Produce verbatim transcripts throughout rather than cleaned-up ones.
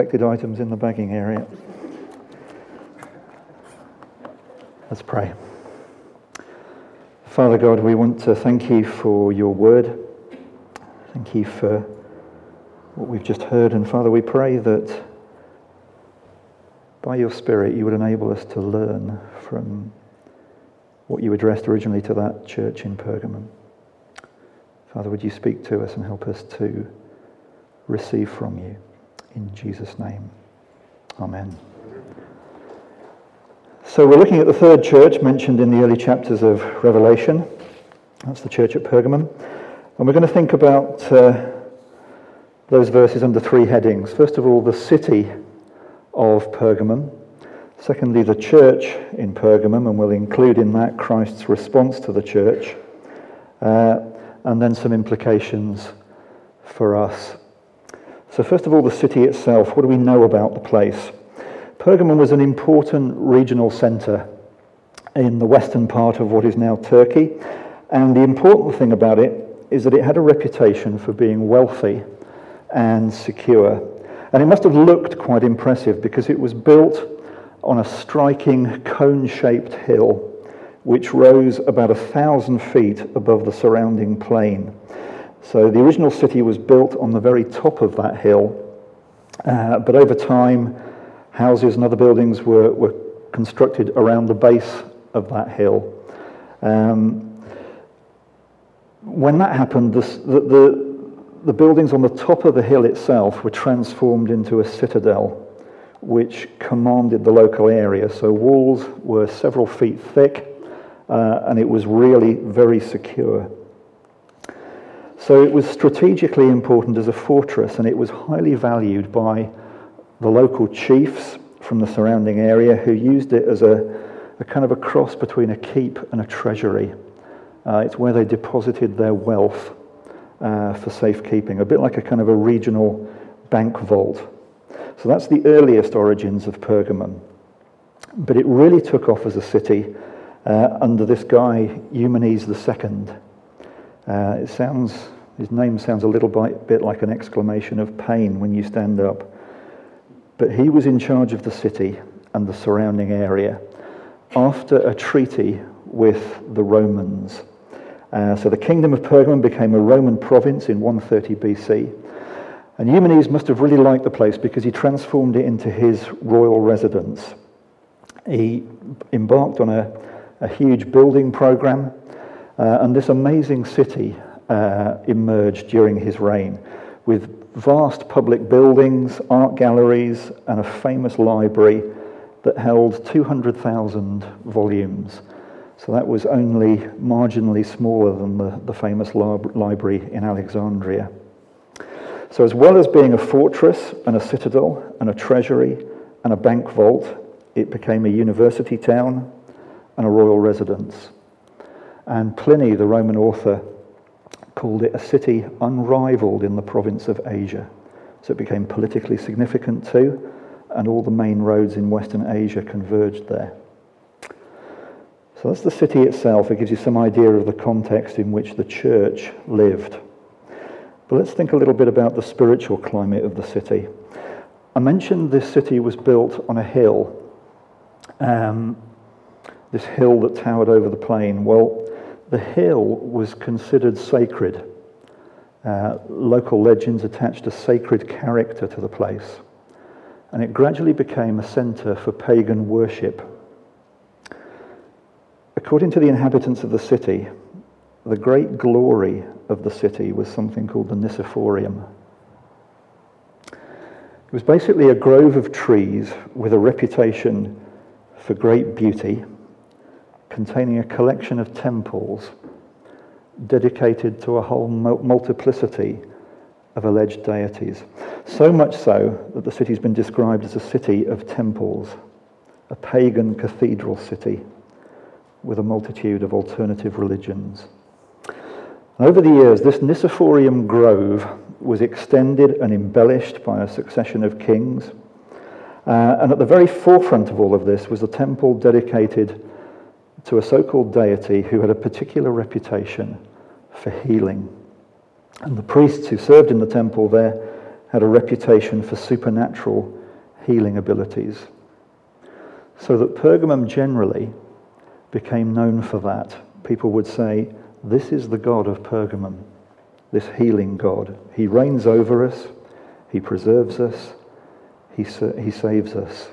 Items in the bagging area. Let's pray. Father God, we want to thank you for your word. Thank you for what we've just heard. And Father, we pray that by your Spirit you would enable us to learn from what you addressed originally to that church in Pergamum. Father, would you speak to us and help us to receive from you? In Jesus' name, amen. So we're looking at the third church mentioned in the early chapters of Revelation. That's the church at Pergamum. And we're going to think about uh, those verses under three headings. First of all, the city of Pergamum. Secondly, the church in Pergamum, and we'll include in that Christ's response to the church. Uh, and then some implications for us. So first of all, the city itself. What do we know about the place? Pergamum was an important regional centre in the western part of what is now Turkey. And the important thing about it is that it had a reputation for being wealthy and secure. And it must have looked quite impressive because it was built on a striking cone-shaped hill which rose about a thousand feet above the surrounding plain. So the original city was built on the very top of that hill, uh, but over time houses and other buildings were, were constructed around the base of that hill. Um, when that happened, the, the, the buildings on the top of the hill itself were transformed into a citadel which commanded the local area. So walls were several feet thick, uh, and it was really very secure. So it was strategically important as a fortress, and it was highly valued by the local chiefs from the surrounding area who used it as a, a kind of a cross between a keep and a treasury. Uh, it's where they deposited their wealth uh, for safekeeping, a bit like a kind of a regional bank vault. So that's the earliest origins of Pergamum. But it really took off as a city uh, under this guy, Eumenes the Second. Uh, it sounds, his name sounds a little bit, bit like an exclamation of pain when you stand up. But he was in charge of the city and the surrounding area after a treaty with the Romans. Uh, so the kingdom of Pergamum became a Roman province in one thirty B C. And Eumenes must have really liked the place because he transformed it into his royal residence. He embarked on a, a huge building program. Uh, and this amazing city uh, emerged during his reign with vast public buildings, art galleries, and a famous library that held two hundred thousand volumes. So that was only marginally smaller than the, the famous lab- library in Alexandria. So as well as being a fortress and a citadel and a treasury and a bank vault, it became a university town and a royal residence. And Pliny, the Roman author, called it a city unrivaled in the province of Asia. So it became politically significant too, and all the main roads in Western Asia converged there. So that's the city itself. It gives you some idea of the context in which the church lived. But let's think a little bit about the spiritual climate of the city. I mentioned this city was built on a hill. Um, this hill that towered over the plain. Well, the hill was considered sacred. Uh, local legends attached a sacred character to the place. And it gradually became a centre for pagan worship. According to the inhabitants of the city, the great glory of the city was something called the Nicephorium. It was basically a grove of trees with a reputation for great beauty, containing a collection of temples dedicated to a whole multiplicity of alleged deities. So much so that the city's been described as a city of temples, a pagan cathedral city with a multitude of alternative religions. And over the years, this Nicephorium grove was extended and embellished by a succession of kings. Uh, and at the very forefront of all of this was a temple dedicated to a so-called deity who had a particular reputation for healing. And the priests who served in the temple there had a reputation for supernatural healing abilities. So that Pergamum generally became known for that. People would say, this is the God of Pergamum, this healing God. He reigns over us, he preserves us, he, he saves us.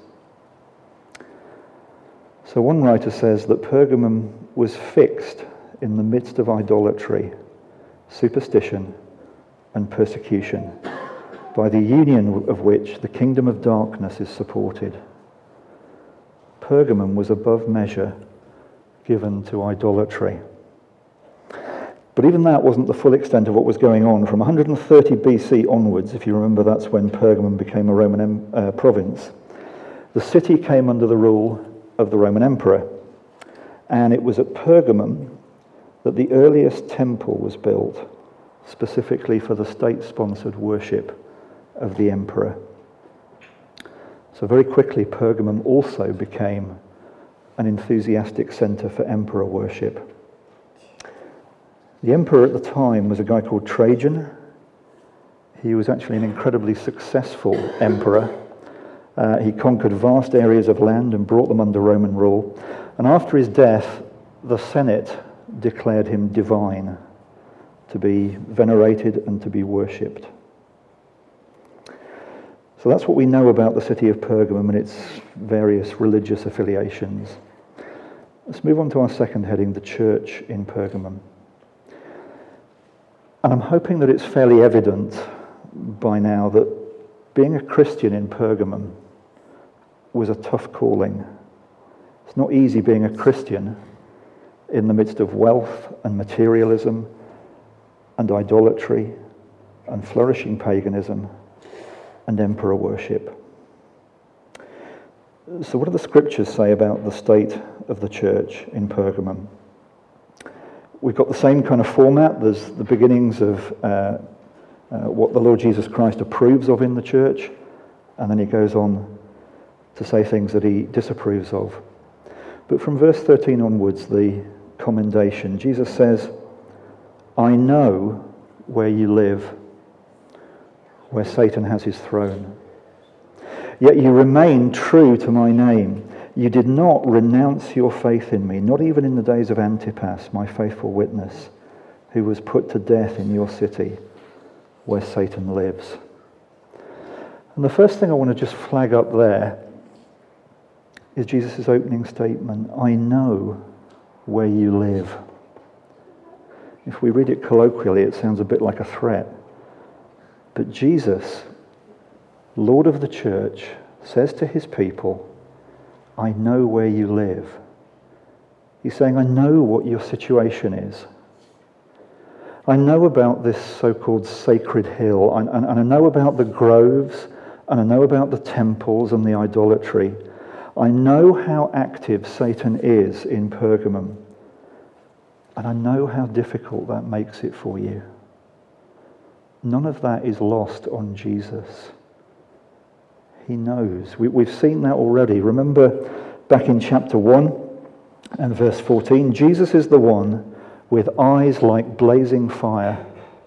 So one writer says that Pergamum was fixed in the midst of idolatry, superstition, and persecution, by the union of which the kingdom of darkness is supported. Pergamum was above measure given to idolatry. But even that wasn't the full extent of what was going on. From one hundred thirty B C onwards, if you remember, that's when Pergamum became a Roman uh, province, the city came under the rule of the Roman emperor. And it was at Pergamum that the earliest temple was built, specifically for the state-sponsored worship of the emperor. So very quickly, Pergamum also became an enthusiastic center for emperor worship. The emperor at the time was a guy called Trajan. He was actually an incredibly successful emperor. Uh, he conquered vast areas of land and brought them under Roman rule. And after his death, the Senate declared him divine, to be venerated and to be worshipped. So that's what we know about the city of Pergamum and its various religious affiliations. Let's move on to our second heading, the church in Pergamum. And I'm hoping that it's fairly evident by now that being a Christian in Pergamum was a tough calling. It's not easy being a Christian in the midst of wealth and materialism and idolatry and flourishing paganism and emperor worship. So what do the scriptures say about the state of the church in Pergamum? We've got the same kind of format. There's the beginnings of uh, uh, what the Lord Jesus Christ approves of in the church, and then he goes on to say things that he disapproves of. But from verse thirteen onwards, the commendation, Jesus says, I know where you live, where Satan has his throne. Yet you remain true to my name. You did not renounce your faith in me, not even in the days of Antipas, my faithful witness, who was put to death in your city, where Satan lives. And the first thing I want to just flag up there is Jesus' opening statement, I know where you live. If we read it colloquially, it sounds a bit like a threat. But Jesus, Lord of the church, says to his people, I know where you live. He's saying, I know what your situation is. I know about this so-called sacred hill, and, and, and I know about the groves, and I know about the temples and the idolatry. I know how active Satan is in Pergamum, and I know how difficult that makes it for you. None of that is lost on Jesus. He knows. We, we've seen that already. Remember back in chapter one and verse fourteen, Jesus is the one with eyes like blazing fire.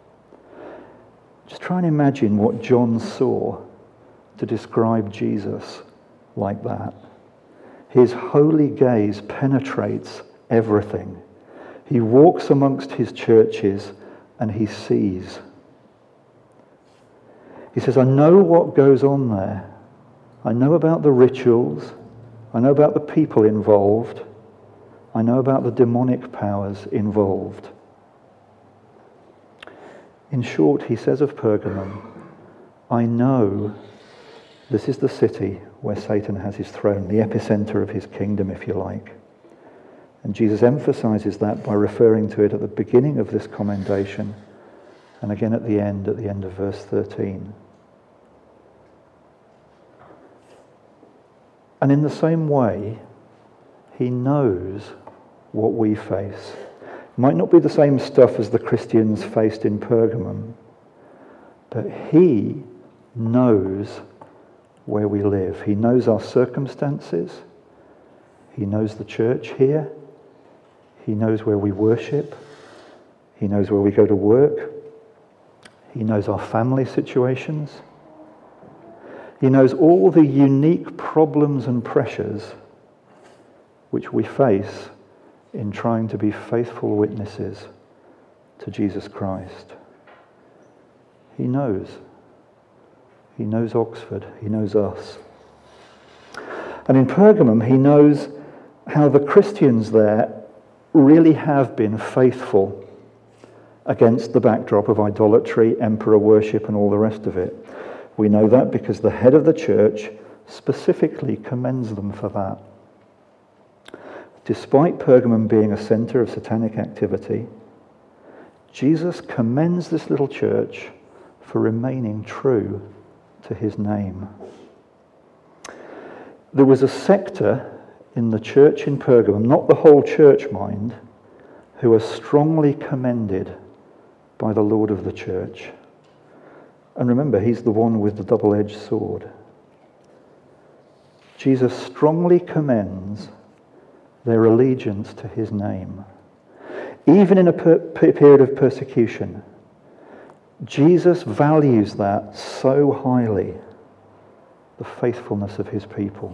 Just try and imagine what John saw to describe Jesus like that. His holy gaze penetrates everything. He walks amongst his churches and he sees. He says, I know what goes on there. I know about the rituals. I know about the people involved. I know about the demonic powers involved. In short, he says of Pergamum, I know this is the city where Satan has his throne, the epicenter of his kingdom, if you like. And Jesus emphasizes that by referring to it at the beginning of this commendation and again at the end, at the end of verse thirteen. And in the same way, he knows what we face. It might not be the same stuff as the Christians faced in Pergamum, but he knows where we live. He knows our circumstances. He knows the church here. He knows where we worship. He knows where we go to work. He knows our family situations. He knows all the unique problems and pressures which we face in trying to be faithful witnesses to Jesus Christ. He knows. He knows Oxford. He knows us. And in Pergamum, he knows how the Christians there really have been faithful against the backdrop of idolatry, emperor worship, and all the rest of it. We know that because the head of the church specifically commends them for that. Despite Pergamum being a center of satanic activity, Jesus commends this little church for remaining true to his name. There was a sector in the church in Pergamum, not the whole church, mind, who are strongly commended by the Lord of the church. And remember, he's the one with the double-edged sword. Jesus strongly commends their allegiance to his name. Even in a per- period of persecution, Jesus values that so highly, the faithfulness of his people.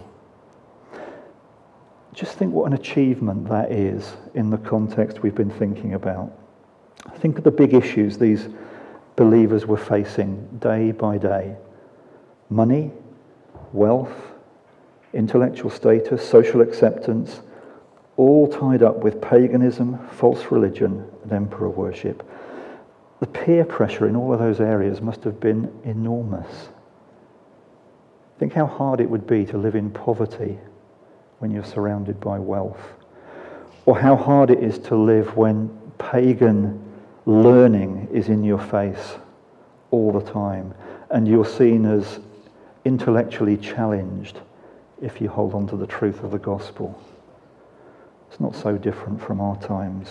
Just think what an achievement that is in the context we've been thinking about. Think of the big issues these believers were facing day by day. Money, wealth, intellectual status, social acceptance, all tied up with paganism, false religion, and emperor worship. The peer pressure in all of those areas must have been enormous. Think how hard it would be to live in poverty when you're surrounded by wealth, or how hard it is to live when pagan learning is in your face all the time, and you're seen as intellectually challenged if you hold on to the truth of the gospel. It's not so different from our times.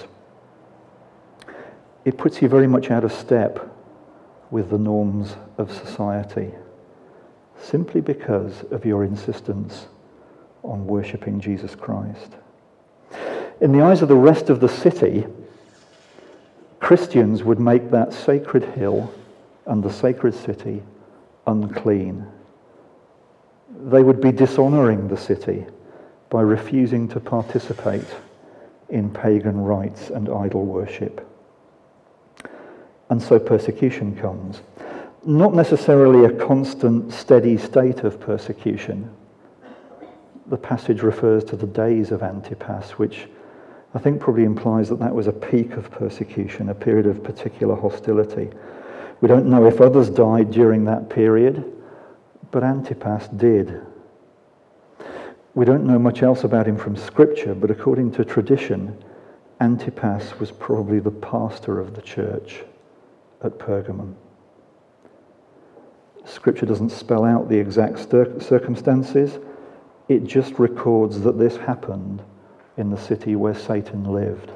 It puts you very much out of step with the norms of society, simply because of your insistence on worshipping Jesus Christ. In the eyes of the rest of the city, Christians would make that sacred hill and the sacred city unclean. They would be dishonoring the city by refusing to participate in pagan rites and idol worship. And so persecution comes. Not necessarily a constant, steady state of persecution. The passage refers to the days of Antipas, which I think probably implies that that was a peak of persecution, a period of particular hostility. We don't know if others died during that period, but Antipas did. We don't know much else about him from Scripture, but according to tradition, Antipas was probably the pastor of the church at Pergamum. Scripture doesn't spell out the exact circumstances. It just records that this happened in the city where Satan lived.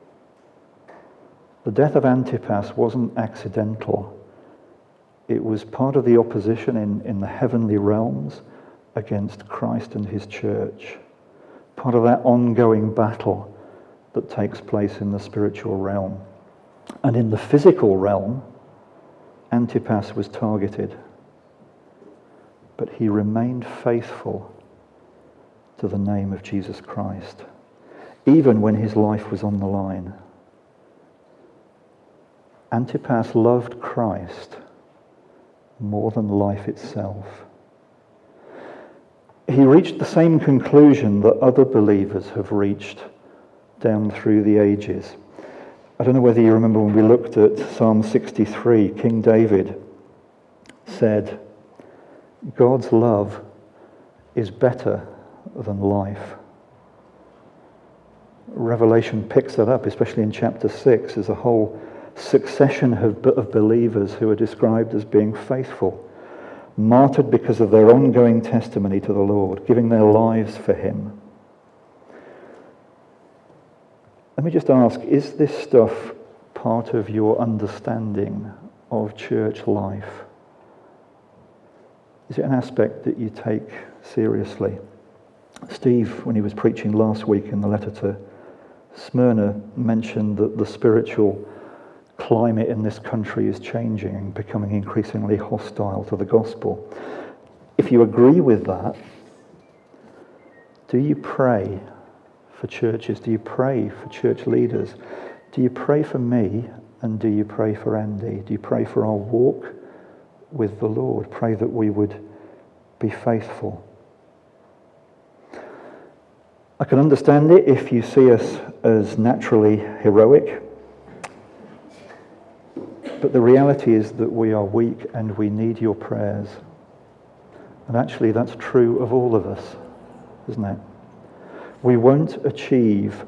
The death of Antipas wasn't accidental. It was part of the opposition in, in the heavenly realms against Christ and his church. Part of that ongoing battle that takes place in the spiritual realm. And in the physical realm, Antipas was targeted. But he remained faithful to the name of Jesus Christ, even when his life was on the line. Antipas loved Christ more than life itself. He reached the same conclusion that other believers have reached down through the ages. I don't know whether you remember when we looked at Psalm sixty-three, King David said, God's love is better than life. Revelation picks that up, especially in chapter six. There's a whole succession of, of believers who are described as being faithful, martyred because of their ongoing testimony to the Lord, giving their lives for him. Let me just ask, is this stuff part of your understanding of church life? Is it an aspect that you take seriously? Steve, when he was preaching last week in the letter to Smyrna, mentioned that the spiritual climate in this country is changing and becoming increasingly hostile to the gospel. If if you agree with that, do you pray for churches? Do you pray for church leaders? Do you pray for me, and do you pray for Andy? Do you pray for our walk with the Lord? Pray that we would be faithful. I can understand it if you see us as naturally heroic, but the reality is that we are weak and we need your prayers. And actually that's true of all of us, isn't it? We won't achieve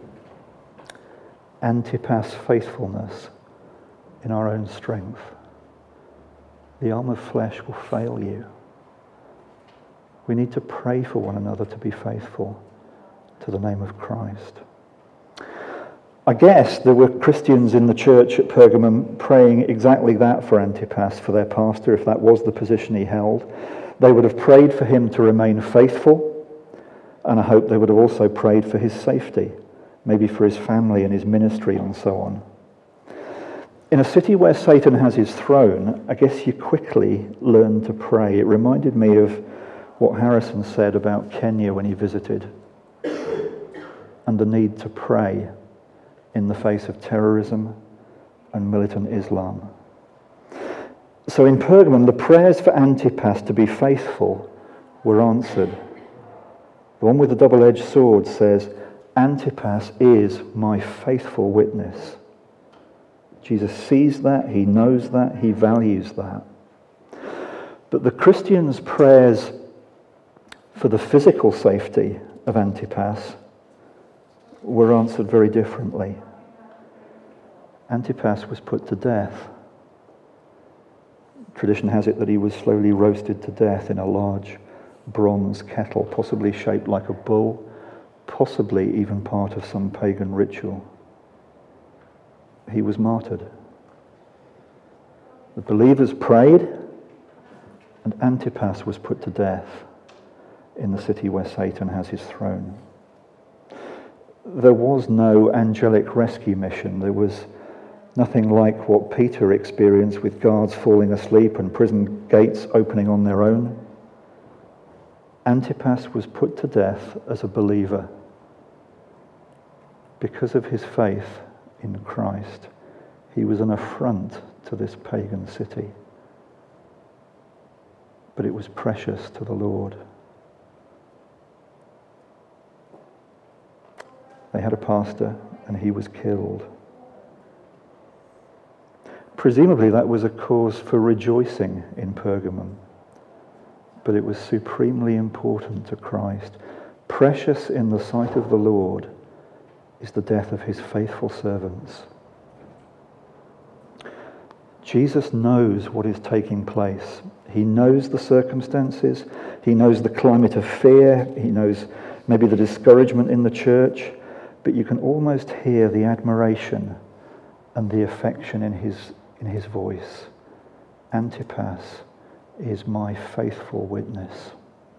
Antipas faithfulness in our own strength. The arm of flesh will fail you. We need to pray for one another to be faithful to the name of Christ. I guess there were Christians in the church at Pergamum praying exactly that for Antipas, for their pastor, if that was the position he held. They would have prayed for him to remain faithful, and I hope they would have also prayed for his safety, maybe for his family and his ministry and so on. In a city where Satan has his throne, I guess you quickly learn to pray. It reminded me of what Harrison said about Kenya when he visited, and the need to pray in the face of terrorism and militant Islam. So in Pergamum, the prayers for Antipas to be faithful were answered. The one with the double-edged sword says, Antipas is my faithful witness. Jesus sees that, he knows that, he values that. But the Christians' prayers for the physical safety of Antipas were answered very differently. Antipas was put to death. Tradition has it that he was slowly roasted to death in a large bronze kettle, possibly shaped like a bull, possibly even part of some pagan ritual. He was martyred. The believers prayed, and Antipas was put to death in the city where Satan has his throne. There was no angelic rescue mission. There was nothing like what Peter experienced with guards falling asleep and prison gates opening on their own. Antipas was put to death as a believer because of his faith in Christ. He was an affront to this pagan city, but it was precious to the Lord. They had a pastor, and he was killed. Presumably that was a cause for rejoicing in Pergamum, but it was supremely important to Christ. Precious in the sight of the Lord is the death of his faithful servants. Jesus knows what is taking place. He knows the circumstances. He knows the climate of fear. He knows maybe the discouragement in the church. But you can almost hear the admiration and the affection in his, in his voice. Antipas is my faithful witness.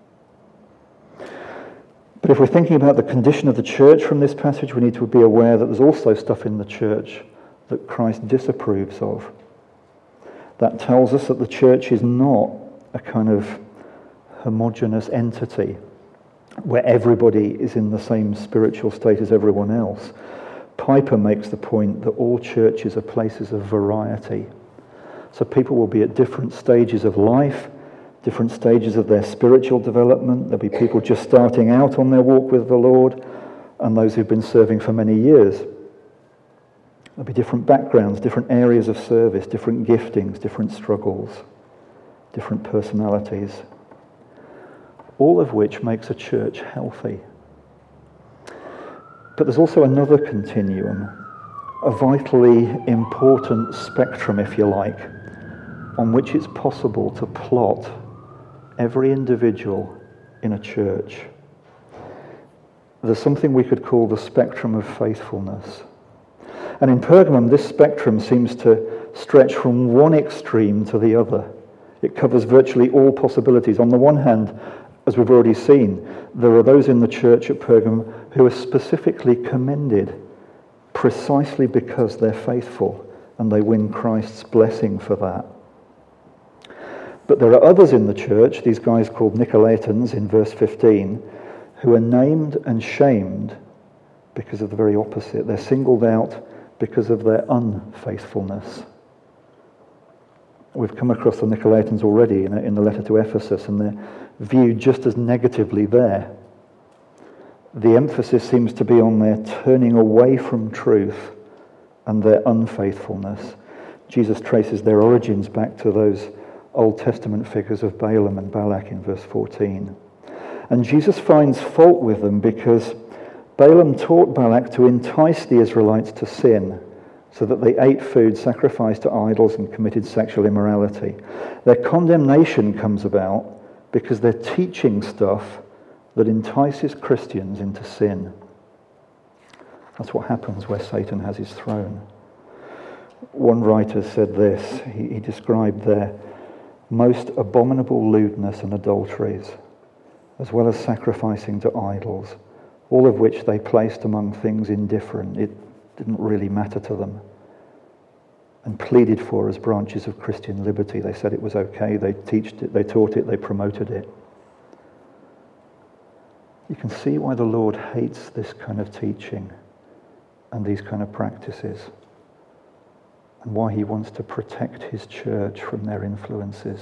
But if we're thinking about the condition of the church from this passage, we need to be aware that there's also stuff in the church that Christ disapproves of. That tells us that the church is not a kind of homogeneous entity where everybody is in the same spiritual state as everyone else. Piper makes the point that all churches are places of variety. So people will be at different stages of life, different stages of their spiritual development. There'll be people just starting out on their walk with the Lord, and those who've been serving for many years. There'll be different backgrounds, different areas of service, different giftings, different struggles, different personalities, all of which makes a church healthy. But there's also another continuum, a vitally important spectrum, if you like, on which it's possible to plot every individual in a church. There's something we could call the spectrum of faithfulness. And in Pergamum, this spectrum seems to stretch from one extreme to the other. It covers virtually all possibilities. On the one hand, as we've already seen, there are those in the church at Pergamum who are specifically commended precisely because they're faithful and they win Christ's blessing for that. But there are others in the church, these guys called Nicolaitans in verse fifteen, who are named and shamed because of the very opposite. They're singled out because of their unfaithfulness. We've come across the Nicolaitans already in, in the letter to Ephesus, and they're viewed just as negatively there. The emphasis seems to be on their turning away from truth and their unfaithfulness. Jesus traces their origins back to those Old Testament figures of Balaam and Balak in verse fourteen. And Jesus finds fault with them because Balaam taught Balak to entice the Israelites to sin so that they ate food sacrificed to idols and committed sexual immorality. Their condemnation comes about because they're teaching stuff that entices Christians into sin. That's what happens where Satan has his throne. One writer said this, he, he described their most abominable lewdness and adulteries, as well as sacrificing to idols, all of which they placed among things indifferent. It didn't really matter to them, and pleaded for as branches of Christian liberty. They said it was okay, they taught it, they taught it, they promoted it. You can see why the Lord hates this kind of teaching and these kind of practices, and why he wants to protect his church from their influences.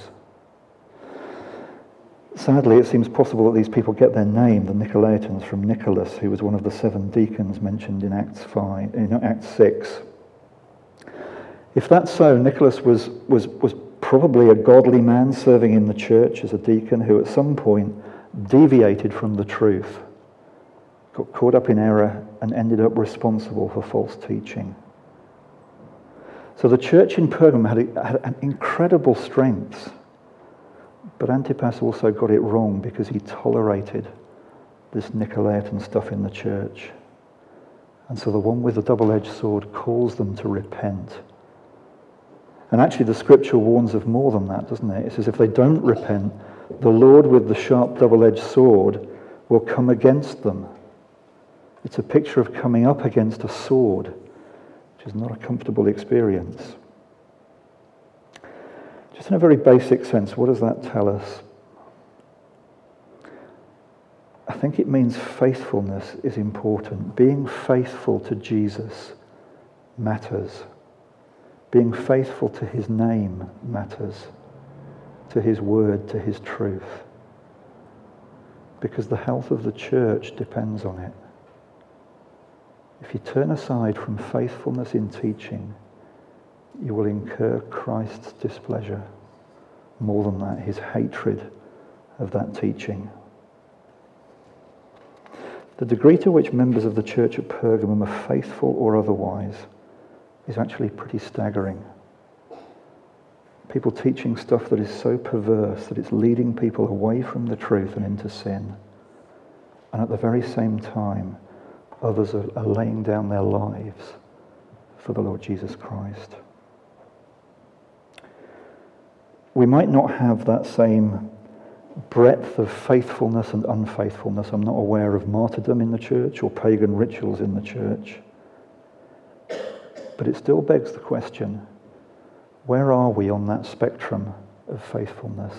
Sadly, it seems possible that these people get their name, the Nicolaitans, from Nicholas, who was one of the seven deacons mentioned in Acts five, in Acts six. If that's so, Nicholas was, was, was probably a godly man serving in the church as a deacon who at some point deviated from the truth, got caught up in error, and ended up responsible for false teaching. So the church in Pergamum had, a, had an incredible strength, but Antipas also got it wrong because he tolerated this Nicolaitan stuff in the church. And so the one with the double-edged sword calls them to repent. And actually the scripture warns of more than that, doesn't it? It says if they don't repent, the Lord with the sharp double-edged sword will come against them. It's a picture of coming up against a sword, which is not a comfortable experience. Just in a very basic sense, what does that tell us? I think it means faithfulness is important. Being faithful to Jesus matters. Being faithful to his name matters, to his word, to his truth. Because the health of the church depends on it. If you turn aside from faithfulness in teaching, you will incur Christ's displeasure. More than that, his hatred of that teaching. The degree to which members of the church at Pergamum are faithful or otherwise is actually pretty staggering. People teaching stuff that is so perverse that it's leading people away from the truth and into sin. And at the very same time, others are, are laying down their lives for the Lord Jesus Christ. We might not have that same breadth of faithfulness and unfaithfulness. I'm not aware of martyrdom in the church or pagan rituals in the church. But it still begs the question, where are we on that spectrum of faithfulness?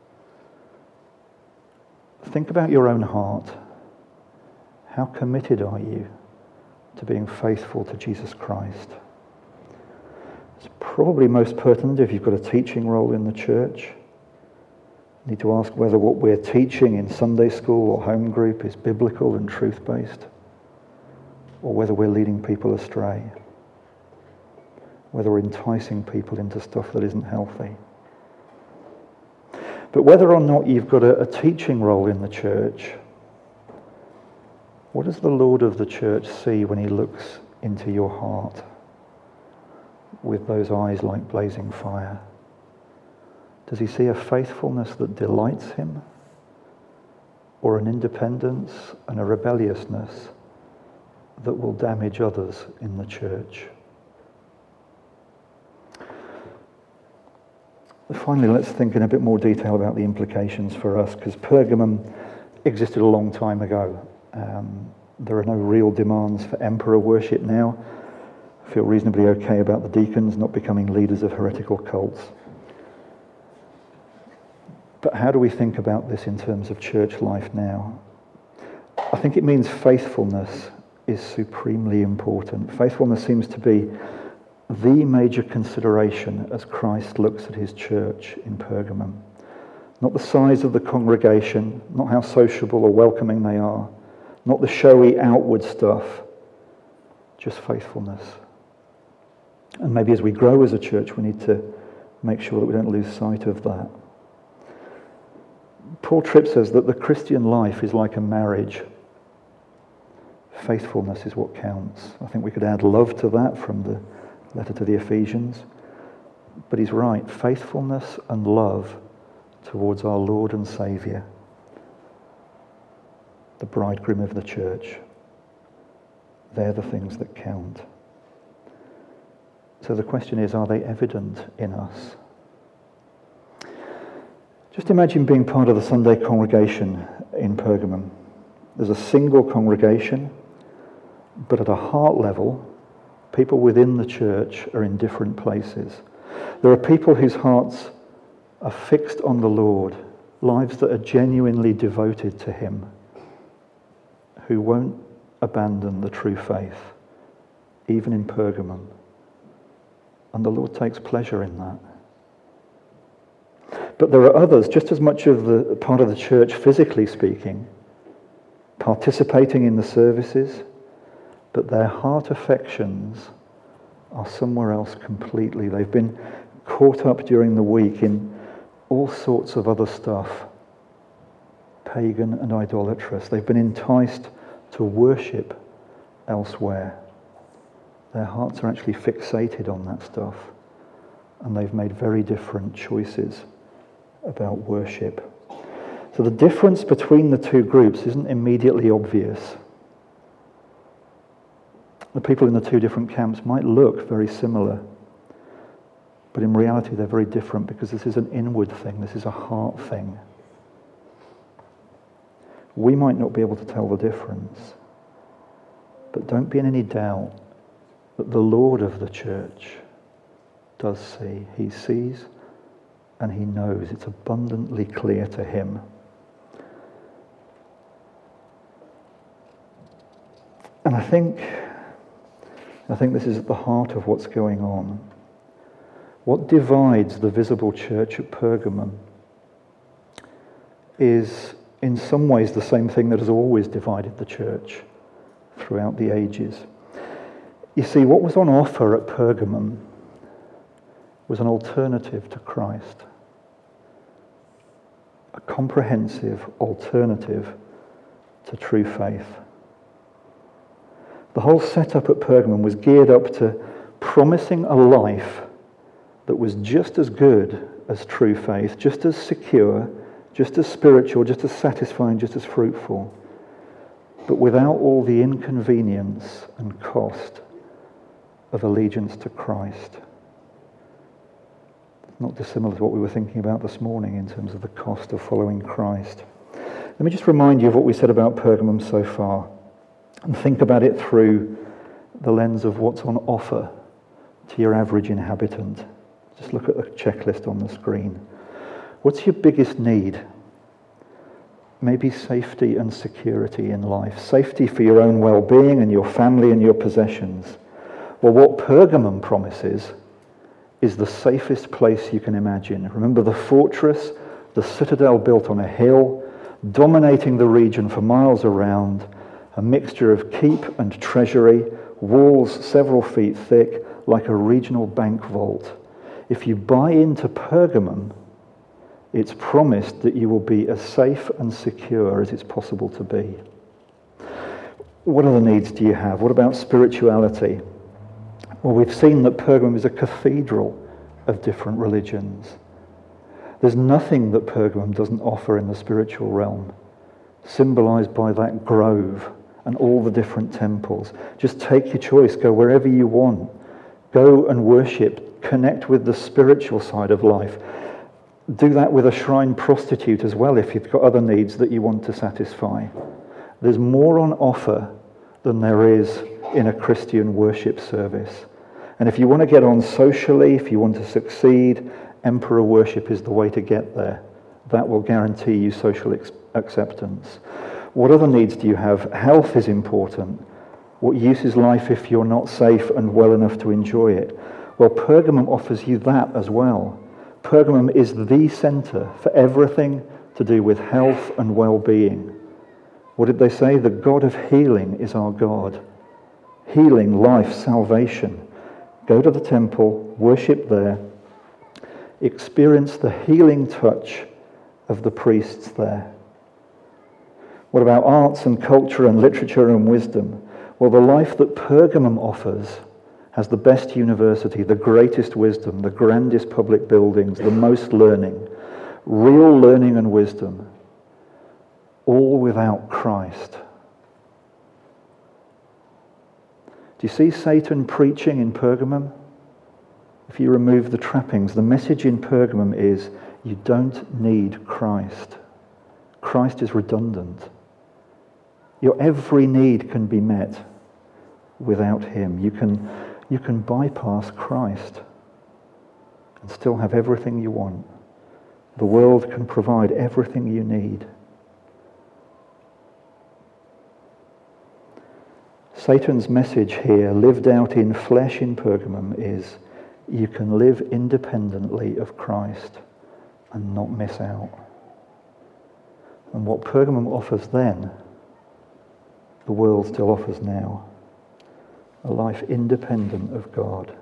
Think about your own heart. How committed are you to being faithful to Jesus Christ? It's probably most pertinent if you've got a teaching role in the church. You need to ask whether what we're teaching in Sunday school or home group is biblical and truth-based, or whether we're leading people astray, whether we're enticing people into stuff that isn't healthy. But whether or not you've got a, a teaching role in the church, what does the Lord of the church see when he looks into your heart with those eyes like blazing fire? Does he see a faithfulness that delights him, or an independence and a rebelliousness that will damage others in the church? Finally, let's think in a bit more detail about the implications for us, because Pergamum existed a long time ago. Um, there are no real demands for emperor worship now. I feel reasonably okay about the deacons not becoming leaders of heretical cults. But how do we think about this in terms of church life now? I think it means faithfulness is supremely important. Faithfulness seems to be the major consideration as Christ looks at his church in Pergamum. Not the size of the congregation, not how sociable or welcoming they are, not the showy outward stuff, just faithfulness. And maybe as we grow as a church, we need to make sure that we don't lose sight of that. Paul Tripp says that the Christian life is like a marriage. Faithfulness is what counts. I think we could add love to that from the letter to the Ephesians. But he's right. Faithfulness and love towards our Lord and Saviour, the bridegroom of the church. They're the things that count. So the question is, are they evident in us? Just imagine being part of the Sunday congregation in Pergamum. There's a single congregation, but at a heart level, people within the church are in different places. There are people whose hearts are fixed on the Lord, lives that are genuinely devoted to him, who won't abandon the true faith, even in Pergamum. And the Lord takes pleasure in that. But there are others, just as much of the part of the church, physically speaking, participating in the services, but their heart affections are somewhere else completely. They've been caught up during the week in all sorts of other stuff, pagan and idolatrous. They've been enticed to worship elsewhere. Their hearts are actually fixated on that stuff, and they've made very different choices about worship. So the difference between the two groups isn't immediately obvious. The people in the two different camps might look very similar, but in reality they're very different, because this is an inward thing, this is a heart thing. We might not be able to tell the difference, but don't be in any doubt that the Lord of the church does see. He sees and he knows. It's abundantly clear to him. And I think, I think this is at the heart of what's going on. What divides the visible church at Pergamum is in some ways the same thing that has always divided the church throughout the ages. You see, what was on offer at Pergamum was an alternative to Christ. A comprehensive alternative to true faith. The whole setup at Pergamum was geared up to promising a life that was just as good as true faith, just as secure, just as spiritual, just as satisfying, just as fruitful, but without all the inconvenience and cost of allegiance to Christ. Not dissimilar to what we were thinking about this morning in terms of the cost of following Christ. Let me just remind you of what we said about Pergamum so far, and think about it through the lens of what's on offer to your average inhabitant. Just look at the checklist on the screen. What's your biggest need? Maybe safety and security in life. Safety for your own well-being and your family and your possessions. Well, what Pergamum promises is the safest place you can imagine. Remember the fortress, the citadel built on a hill, dominating the region for miles around, a mixture of keep and treasury, walls several feet thick, like a regional bank vault. If you buy into Pergamum, it's promised that you will be as safe and secure as it's possible to be. What other needs do you have? What about spirituality? Well, we've seen that Pergamum is a cathedral of different religions. There's nothing that Pergamum doesn't offer in the spiritual realm, symbolized by that grove and all the different temples. Just take your choice, go wherever you want. Go and worship, connect with the spiritual side of life. Do that with a shrine prostitute as well if you've got other needs that you want to satisfy. There's more on offer than there is in a Christian worship service. And if you want to get on socially, if you want to succeed, emperor worship is the way to get there. That will guarantee you social ex- acceptance. What other needs do you have? Health is important. What use is life if you're not safe and well enough to enjoy it? Well, Pergamum offers you that as well. Pergamum is the center for everything to do with health and well-being. What did they say? The God of healing is our God. Healing, life, salvation. Go to the temple, worship there, experience the healing touch of the priests there. What about arts and culture and literature and wisdom? Well, the life that Pergamum offers has the best university, the greatest wisdom, the grandest public buildings, the most learning, real learning and wisdom, all without Christ. Do you see Satan preaching in Pergamum? If you remove the trappings, the message in Pergamum is you don't need Christ. Christ is redundant. Your every need can be met without him. You can, you can bypass Christ and still have everything you want. The world can provide everything you need. Satan's message here, lived out in flesh in Pergamum, is you can live independently of Christ and not miss out. And what Pergamum offers then, the world still offers now. A life independent of God.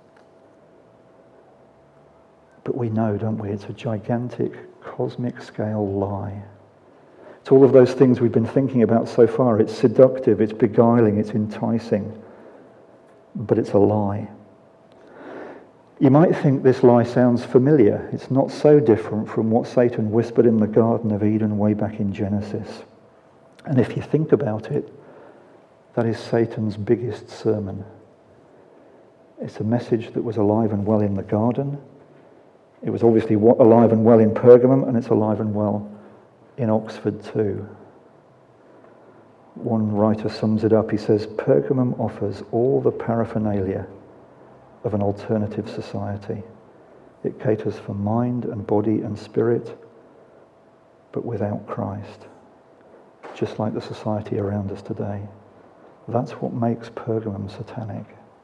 But we know, don't we, it's a gigantic, cosmic scale lie. It's all of those things we've been thinking about so far. It's seductive, it's beguiling, it's enticing. But it's a lie. You might think this lie sounds familiar. It's not so different from what Satan whispered in the Garden of Eden way back in Genesis. And if you think about it, that is Satan's biggest sermon. It's a message that was alive and well in the garden. It was obviously alive and well in Pergamum, and it's alive and well in Oxford too. One writer sums it up. He says, Pergamum offers all the paraphernalia of an alternative society. It caters for mind and body and spirit, but without Christ. Just like the society around us today. That's what makes Pergamum satanic.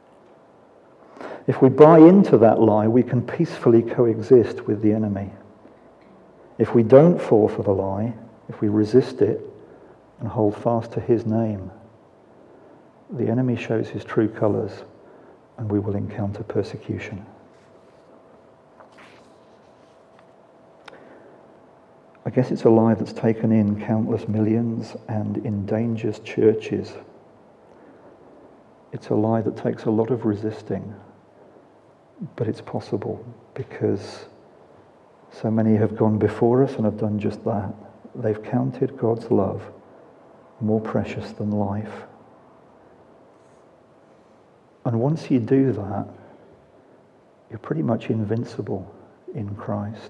If we buy into that lie, we can peacefully coexist with the enemy. If we don't fall for the lie, if we resist it and hold fast to his name, the enemy shows his true colours and we will encounter persecution. I guess it's a lie that's taken in countless millions and endangers churches. It's a lie that takes a lot of resisting, but it's possible because so many have gone before us and have done just that. They've counted God's love more precious than life. And once you do that, you're pretty much invincible in Christ.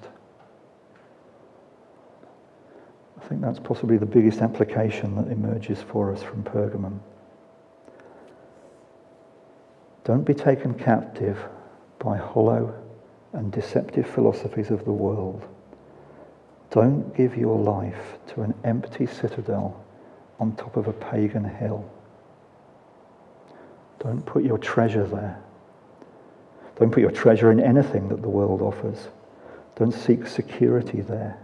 I think that's possibly the biggest application that emerges for us from Pergamum. Don't be taken captive by hollow and deceptive philosophies of the world. Don't give your life to an empty citadel on top of a pagan hill. Don't put your treasure there. Don't put your treasure in anything that the world offers. Don't seek security there.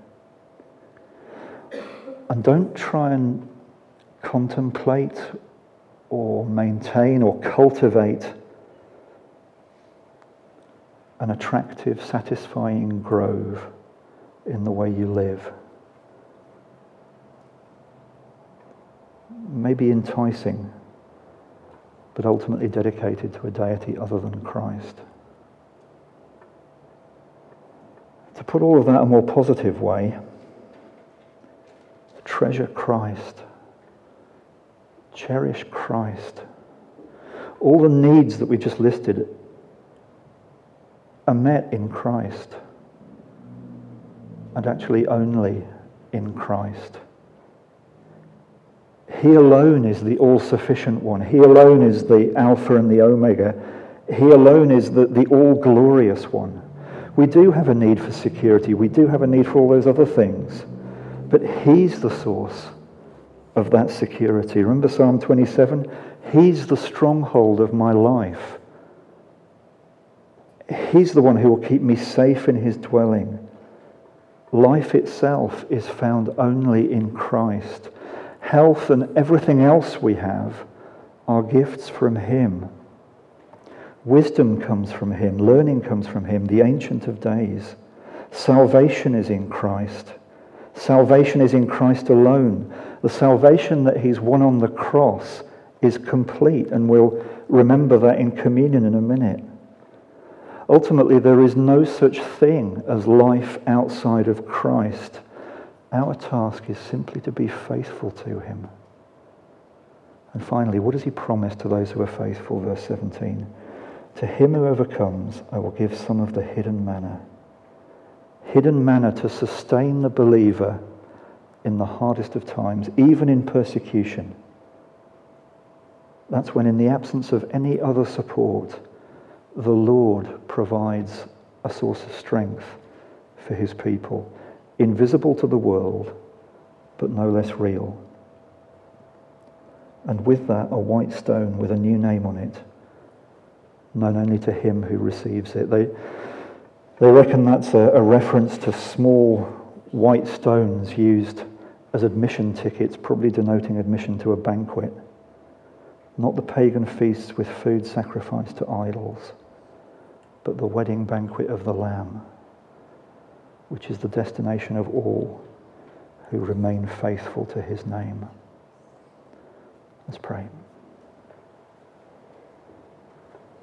And don't try and contemplate or maintain or cultivate an attractive, satisfying grove in the way you live. Maybe enticing, but ultimately dedicated to a deity other than Christ. To put all of that in a more positive way, treasure Christ. Cherish Christ. All the needs that we just listed are met in Christ, and actually only in Christ. He alone is the all-sufficient one. He alone is the Alpha and the Omega. He alone is the, the all-glorious one. We do have a need for security. We do have a need for all those other things. But he's the source of that security. Remember Psalm twenty-seven? He's the stronghold of my life. He's the one who will keep me safe in his dwelling. Life itself is found only in Christ. Health and everything else we have are gifts from him. Wisdom comes from him. Learning comes from him, the Ancient of Days. Salvation is in Christ. Salvation is in Christ alone. The salvation that he's won on the cross is complete, and we'll remember that in communion in a minute. Ultimately, there is no such thing as life outside of Christ. Our task is simply to be faithful to him. And finally, what does he promise to those who are faithful? Verse seventeen. To him who overcomes, I will give some of the hidden manna. Hidden manna to sustain the believer in the hardest of times, even in persecution. That's when, in the absence of any other support, the Lord provides a source of strength for his people, invisible to the world, but no less real. And with that, a white stone with a new name on it, known only to him who receives it. They, they reckon that's a, a reference to small white stones used as admission tickets, probably denoting admission to a banquet. Not the pagan feasts with food sacrificed to idols, but the wedding banquet of the Lamb, which is the destination of all who remain faithful to his name. Let's pray.